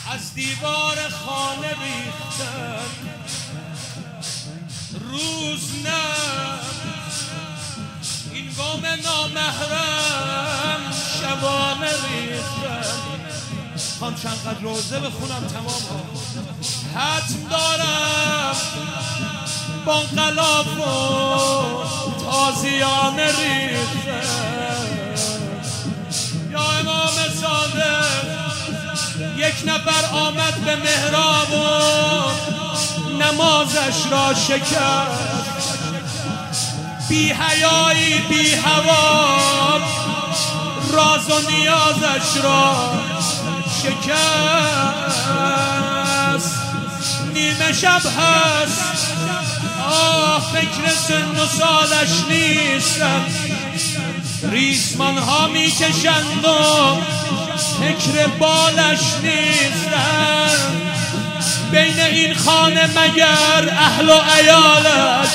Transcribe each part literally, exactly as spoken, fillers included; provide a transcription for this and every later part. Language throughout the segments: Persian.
از دیوار خانه ریختن روز نه این قوم نامحرم شبانه ریختن. خان چند قدر روزه بخونم تمام ها حتم دارم با انقلاب و تازیانه ریختن. یا امام صادق یک نفر آمد به محراب و نمازش را شکست، بی حیایی بی هوا راز و نیازش را شکست. نیمه شب هست آه فکر سن و سالش نیستم، ریسمان ها می کشند و فکر بالش نیستن. بین این خانه مگر اهل و عیالش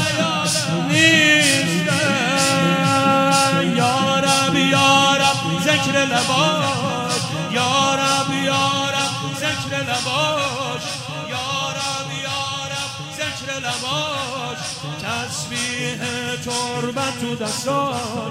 نیستن. یا رب یا رب ذکر لباش، یا رب یا رب ذکر لباش، یا رب یا رب ذکر لباش، تسبیح تربت تو دستاش.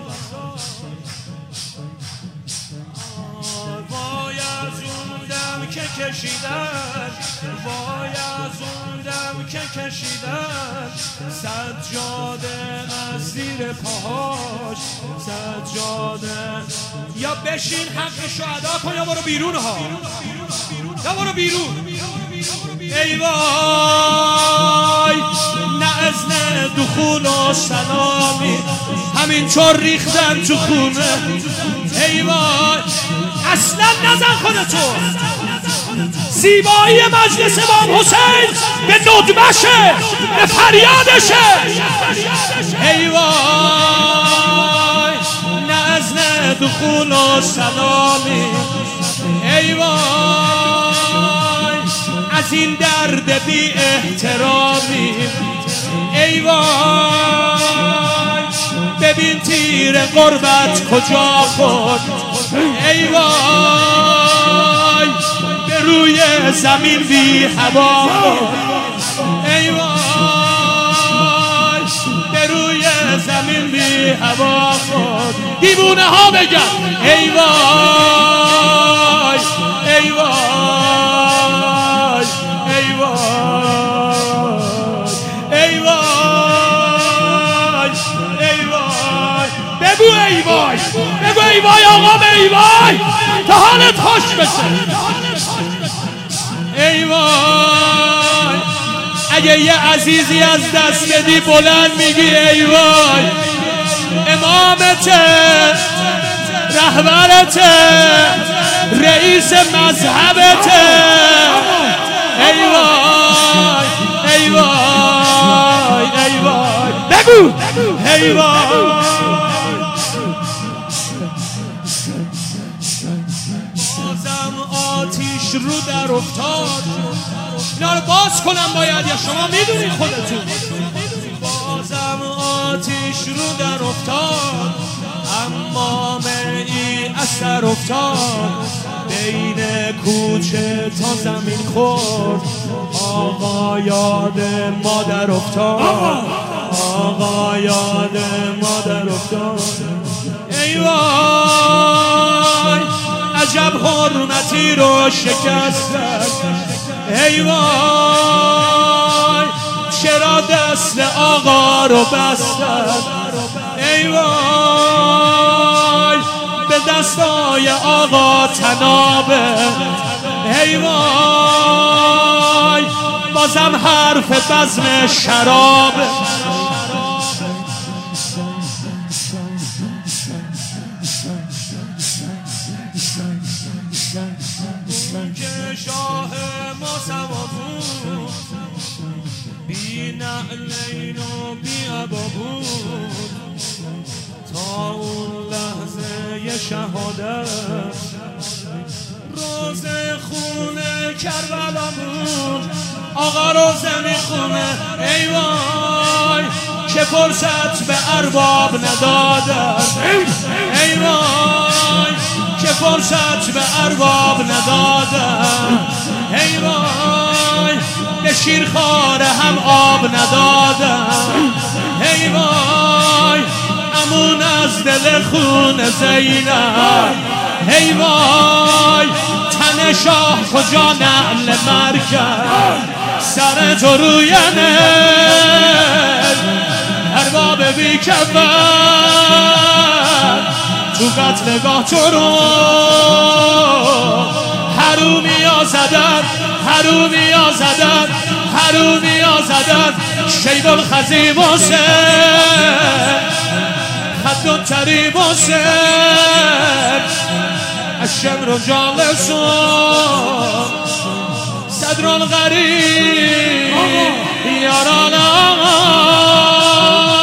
وای از اون دم که کشیدن، وای از اون دم که کشیدن، سجاده از زیر پاهاش سجاده. یا بشین حقشو ادا کن یا برو بیرون ها، یا برو بیرون. ای وای نه اذن دخول و سلامی همینطور ریختن تو خونه. ای وای اصلا نزن خودتو، زیبایی مجلس امام حسین به ندبشه به فریادشه. ای وای نه اذن دخول و سلامی. ای وای از این درد بی احترامی. ای وای ببین تیر قربت کجا خورد. ای وای به روی زمین بی هوا خورد. ای وای به روی زمین بی هوا خورد. دیوونه ها بگن ای وای ای وای ای وای ای وای ای وای. بگو ای وای بگو ای وای آقا ای وای تا حالت خوش بشه. ای وای اگه یه عزیزی از دست بدی بلند میگی ای وای. امامته رهبرته رئیس مذهبته. ای وای ای وای ای وای بگو ای وای. بازم آتیش رو در افتاد. اینا رو باز کنم باید یا شما میدونید خودتون. بازم آتیش رو در افتاد اما می اثر افتاد. بین کوچه تا زمین خورد آقا یاد مادر افتاد. آقا یاد مادر افتاد. ای وای عجب حرمتی رو شکستن. ای وای چرا دست آقا رو بستن. ای وای به دستای آقا تنابه. ای وای بازم حرف بزم شرابه. که شاه ما سوا بود بی نعلین و بی عبا بود تا اون لحظه شهادت روزه خونه کربلا بود. آقا روزه میخونه. ای وای که فرصت به ارباب ندادن. ای وای که فرصت به ارباب ندادن، ای وای به شیرخواره هم آب ندادن، ای وای امون از دل خون زینب، ای وای تن شاه کجا نعل مرکز، سر تو روی ارباب بی کفن، تو قتلگاه تو رو حرومی ها زدن، حرومی ها زدن، حرومی ها زدن، شیب الخزیم حسین، خد و تریم حسین، الشمر جالسون، صدر الغریب یارانا